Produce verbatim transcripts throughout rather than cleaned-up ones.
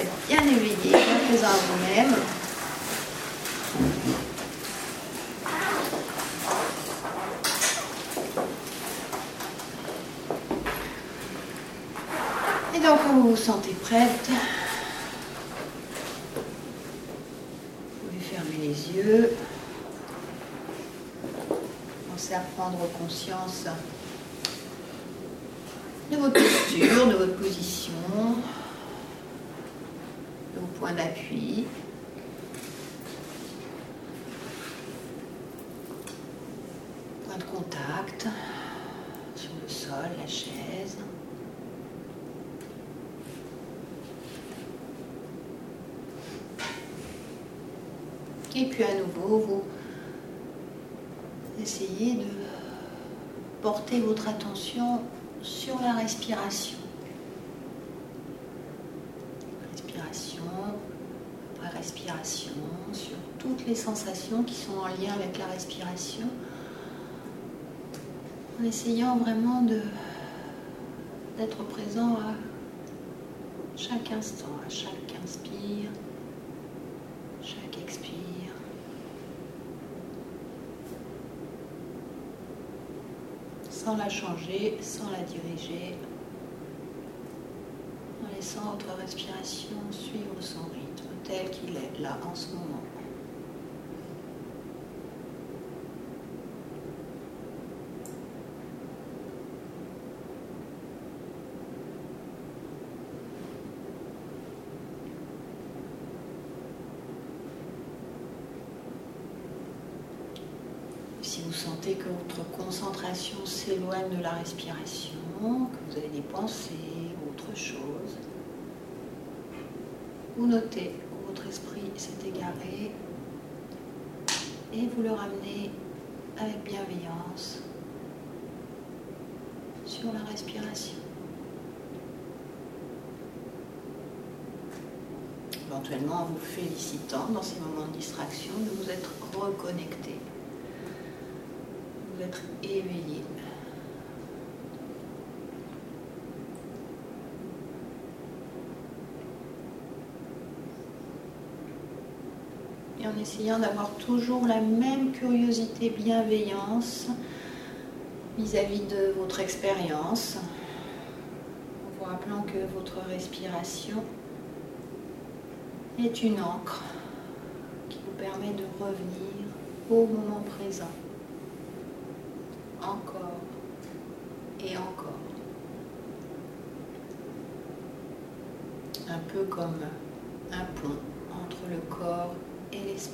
serez bien éveillé, bien présent à vous-même. Et donc, quand vous vous sentez prête, vous pouvez fermer les yeux. Commencez à prendre conscience de votre posture, de votre position, de vos points d'appui. Point de contact sur le sol, la chaise. Et puis à nouveau, vous essayez de porter votre attention sur la respiration. Respiration après respiration, sur toutes les sensations qui sont en lien avec la respiration, en essayant vraiment de d'être présent à chaque instant, à chaque inspire, chaque expire. Sans la changer, sans la diriger, en laissant votre respiration suivre son rythme tel qu'il est là en ce moment. Si vous sentez que votre concentration s'éloigne de la respiration, que vous avez des pensées ou autre chose, vous notez où votre esprit s'est égaré et vous le ramenez avec bienveillance sur la respiration. Éventuellement en vous félicitant dans ces moments de distraction de vous être reconnecté. Être éveillé. Et en essayant d'avoir toujours la même curiosité, bienveillance vis-à-vis de votre expérience, en vous rappelant que votre respiration est une encre qui vous permet de revenir au moment présent. Encore et encore. Un peu comme un pont entre le corps et l'esprit.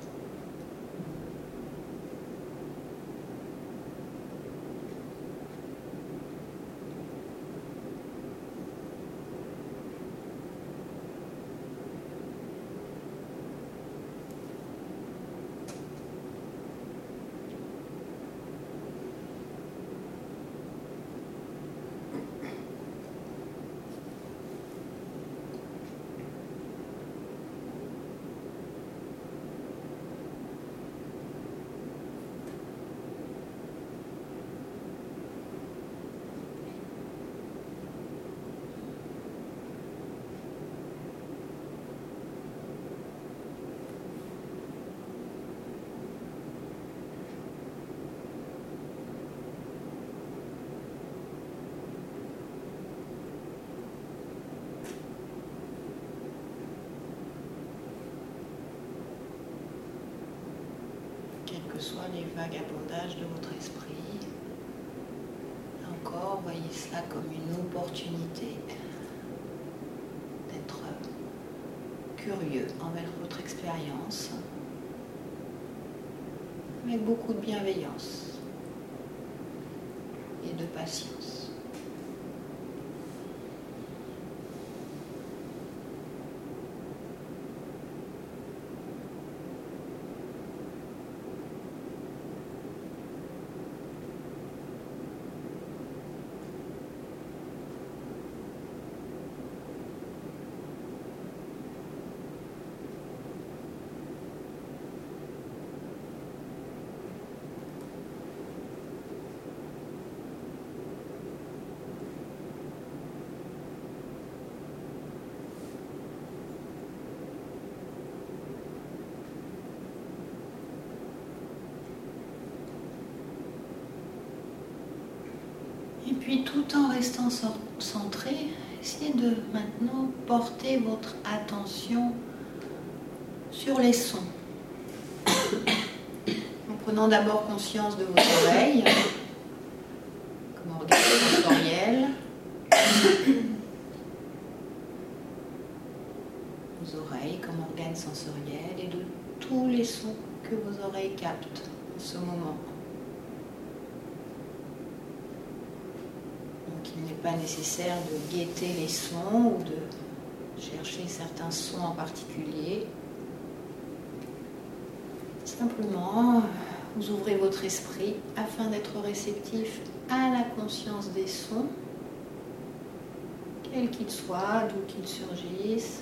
Que soient les vagabondages de votre esprit. Encore, voyez cela comme une opportunité d'être curieux envers votre expérience, avec beaucoup de bienveillance et de patience. puis tout en restant centré, essayez de maintenant porter votre attention sur les sons. En prenant d'abord conscience de vos oreilles, comme organe sensoriel, vos oreilles comme organe sensoriel et de tous les sons que vos oreilles captent en ce moment. Donc il n'est pas nécessaire de guetter les sons ou de chercher certains sons en particulier. Simplement, vous ouvrez votre esprit afin d'être réceptif à la conscience des sons, quels qu'ils soient, d'où qu'ils surgissent,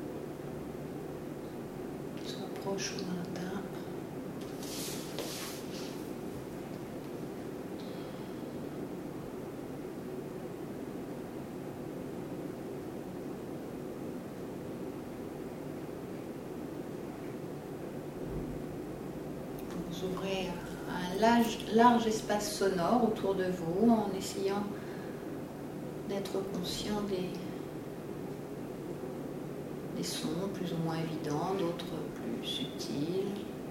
qu'ils soient proches ou lointains. Vous ouvrez un large, large espace sonore autour de vous en essayant d'être conscient des, des sons plus ou moins évidents, d'autres plus subtils.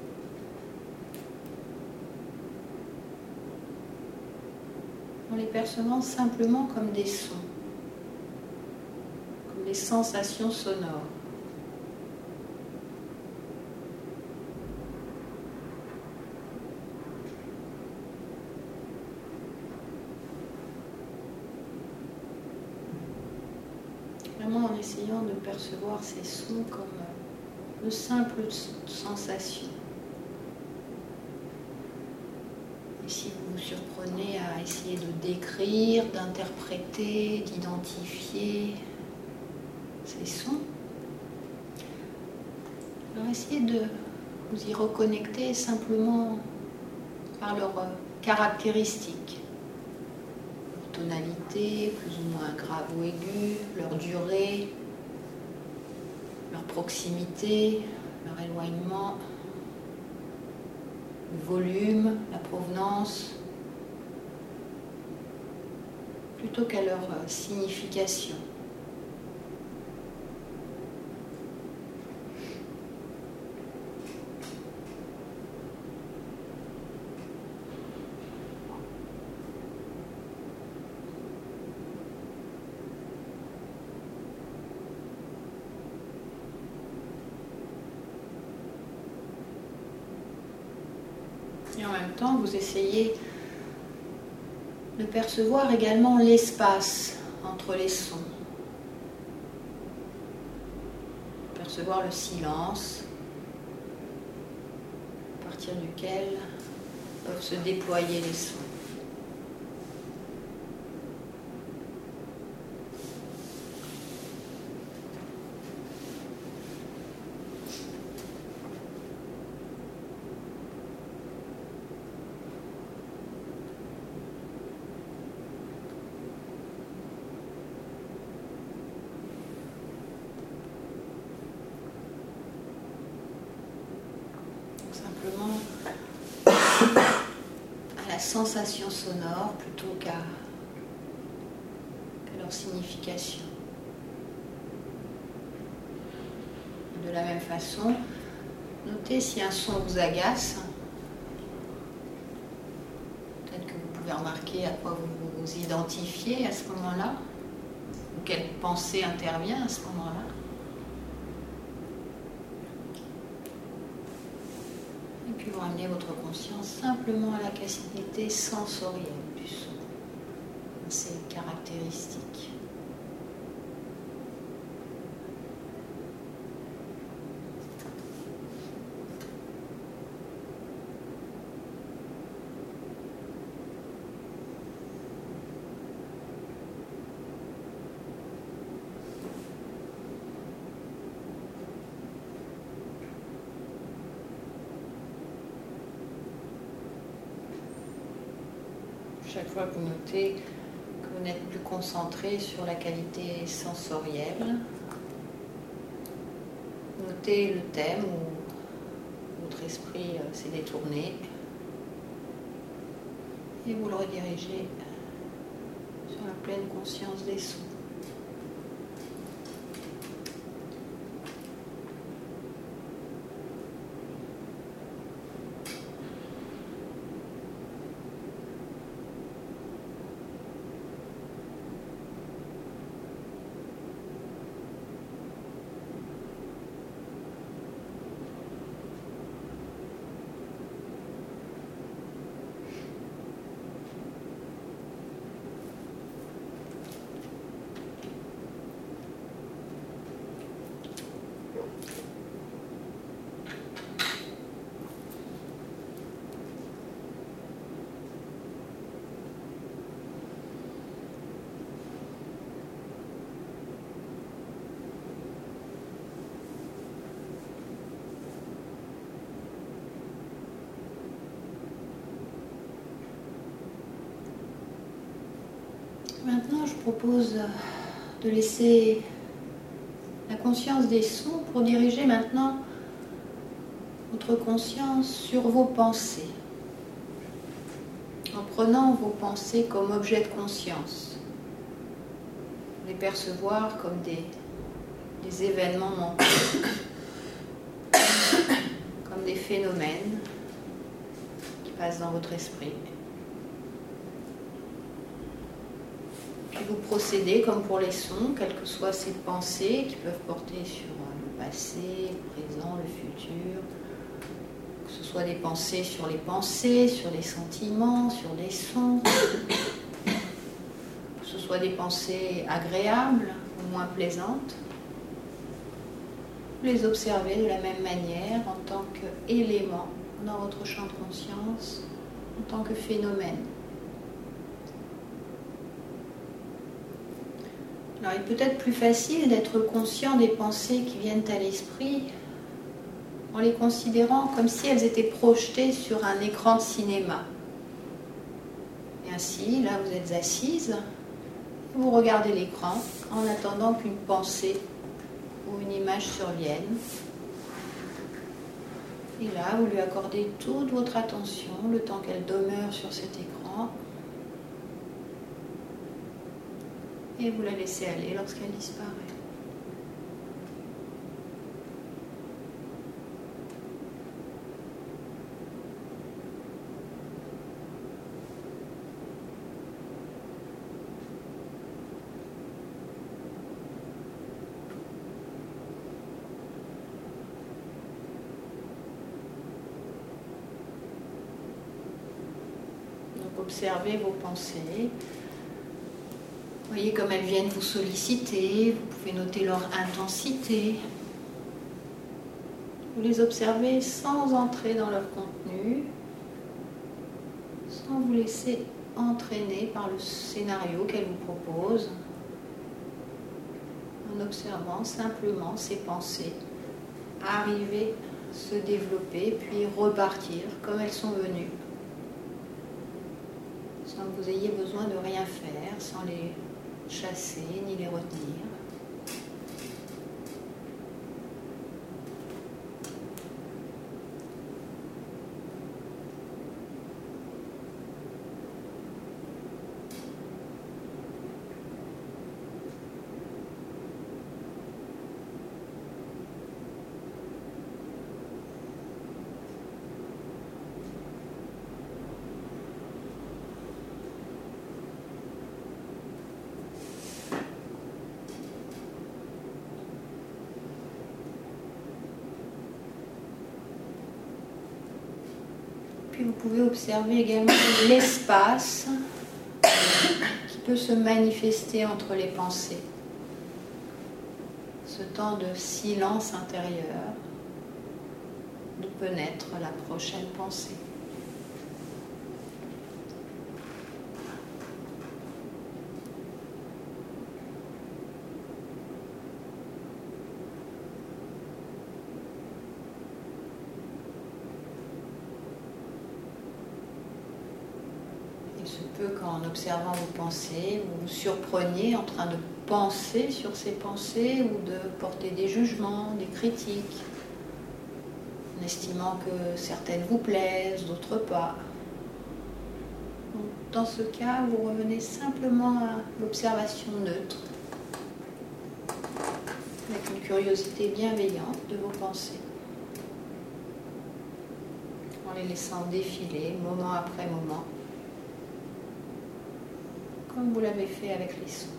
En les percevant simplement comme des sons, comme des sensations sonores. Vraiment en essayant de percevoir ces sons comme de simples sensations. Et si vous vous surprenez à essayer de décrire, d'interpréter, d'identifier ces sons, alors essayez de vous y reconnecter simplement par leurs caractéristiques. Tonalité, plus ou moins grave ou aiguë, leur durée, leur proximité, leur éloignement, le volume, la provenance, plutôt qu'à leur signification. Et en même temps, vous essayez de percevoir également l'espace entre les sons. Percevoir le silence, à partir duquel peuvent se déployer les sons. Simplement à la sensation sonore plutôt qu'à qu'à leur signification. De la même façon, notez si un son vous agace. Peut-être que vous pouvez remarquer à quoi vous vous identifiez à ce moment-là, ou quelle pensée intervient à ce moment-là. Et puis vous ramenez votre conscience simplement à la qualité sensorielle du son, à ses caractéristiques. Chaque fois que vous notez que vous n'êtes plus concentré sur la qualité sensorielle, notez le thème où votre esprit s'est détourné et vous le redirigez dans la pleine conscience des sons. Maintenant, je propose de laisser la conscience des sons pour diriger maintenant votre conscience sur vos pensées, en prenant vos pensées comme objet de conscience, les percevoir comme des, des événements mentaux, comme des phénomènes qui passent dans votre esprit. Puis vous procédez comme pour les sons, quelles que soient ces pensées qui peuvent porter sur le passé, le présent, le futur, que ce soit des pensées sur les pensées, sur les sentiments, sur les sons, que ce soit des pensées agréables ou moins plaisantes. Vous les observez de la même manière en tant qu'élément dans votre champ de conscience, en tant que phénomène. Alors, il peut être plus facile d'être conscient des pensées qui viennent à l'esprit en les considérant comme si elles étaient projetées sur un écran de cinéma. Et ainsi, là, vous êtes assise, vous regardez l'écran en attendant qu'une pensée ou une image survienne. Et là, vous lui accordez toute votre attention, le temps qu'elle demeure sur cet écran. Et vous la laissez aller lorsqu'elle disparaît. Donc observez vos pensées. Voyez comme elles viennent vous solliciter, vous pouvez noter leur intensité. Vous les observez sans entrer dans leur contenu, sans vous laisser entraîner par le scénario qu'elles vous proposent, en observant simplement ces pensées arriver, se développer, puis repartir comme elles sont venues, sans que vous ayez besoin de rien faire, sans les chasser ni les retenir. Puis vous pouvez observer également l'espace qui peut se manifester entre les pensées. Ce temps de silence intérieur d'où peut naître la prochaine pensée. Il se peut qu'en observant vos pensées, vous vous surpreniez en train de penser sur ces pensées ou de porter des jugements, des critiques, en estimant que certaines vous plaisent, d'autres pas. Donc, dans ce cas, vous revenez simplement à l'observation neutre, avec une curiosité bienveillante de vos pensées, en les laissant défiler moment après moment, comme vous l'avez fait avec les sons.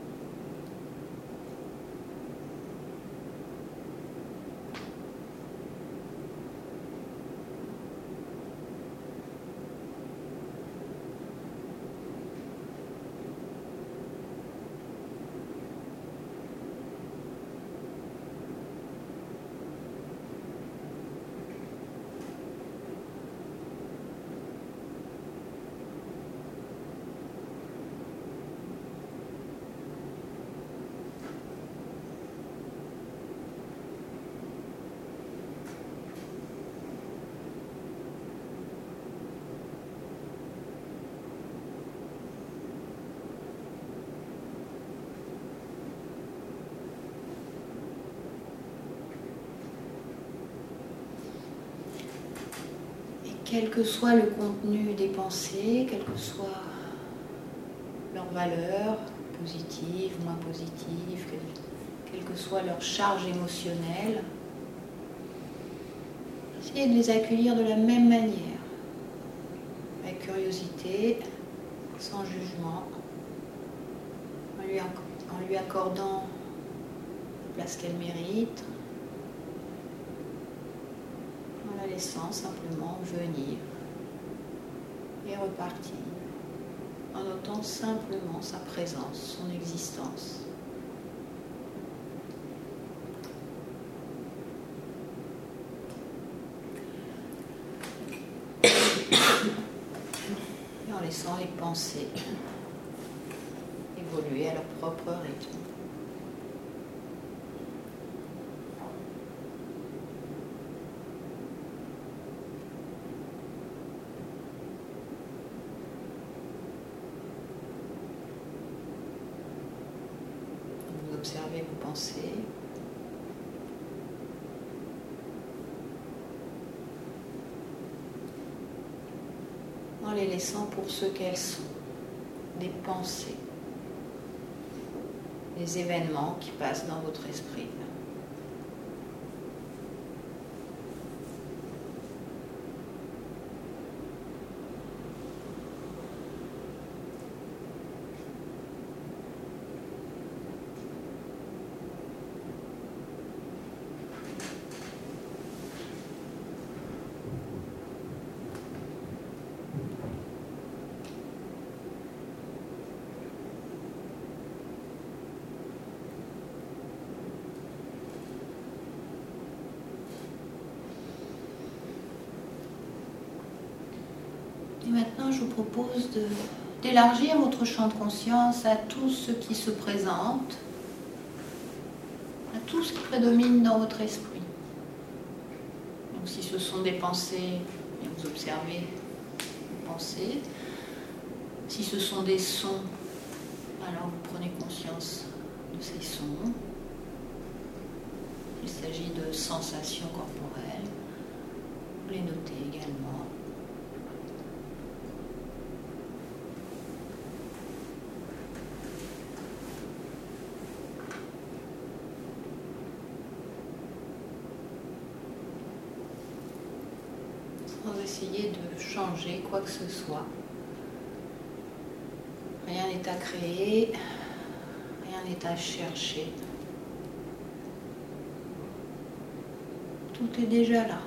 Quel que soit le contenu des pensées, quelle que soit leur valeur, positive, moins positive, quelle, quelle que soit leur charge émotionnelle, essayez de les accueillir de la même manière, avec curiosité, sans jugement, en lui, en lui accordant la place qu'elle mérite, en la laissant simplement venir et repartir, en notant simplement sa présence, son existence. Et en laissant les pensées évoluer à leur propre rythme. Observez vos pensées. En les laissant pour ce qu'elles sont, des pensées, des événements qui passent dans votre esprit. Et maintenant, je vous propose de, d'élargir votre champ de conscience à tout ce qui se présente, à tout ce qui prédomine dans votre esprit. Donc si ce sont des pensées, vous observez les pensées. Si ce sont des sons, alors vous prenez conscience de ces sons. Il s'agit de sensations corporelles. Vous les notez également. Sans essayer de changer quoi que ce soit. Rien n'est à créer, rien n'est à chercher. Tout est déjà là.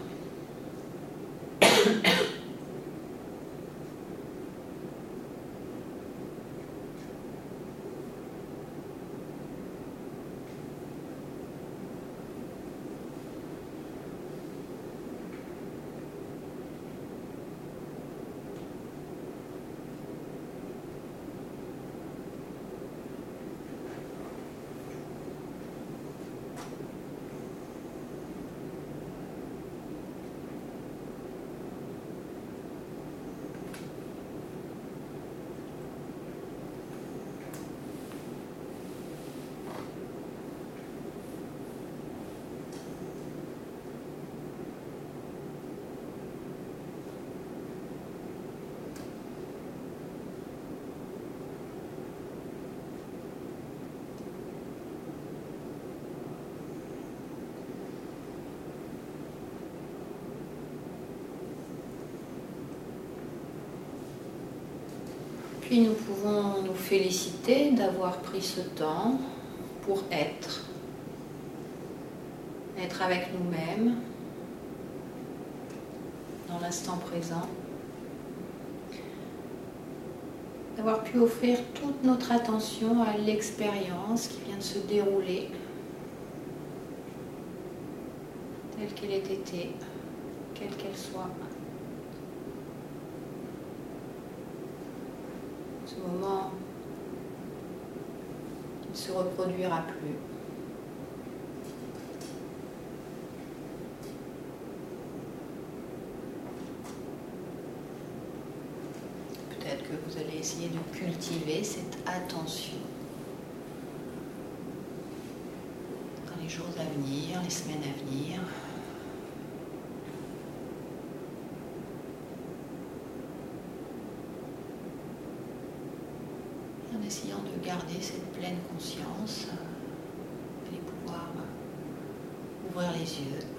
Puis nous pouvons nous féliciter d'avoir pris ce temps pour être, être avec nous-mêmes, dans l'instant présent, d'avoir pu offrir toute notre attention à l'expérience qui vient de se dérouler, telle qu'elle ait été, quelle qu'elle soit. Ce moment ne se reproduira plus. Peut-être que vous allez essayer de cultiver cette attention dans les jours à venir, les semaines à venir. En essayant de garder cette pleine conscience, vous allez pouvoir ouvrir les yeux.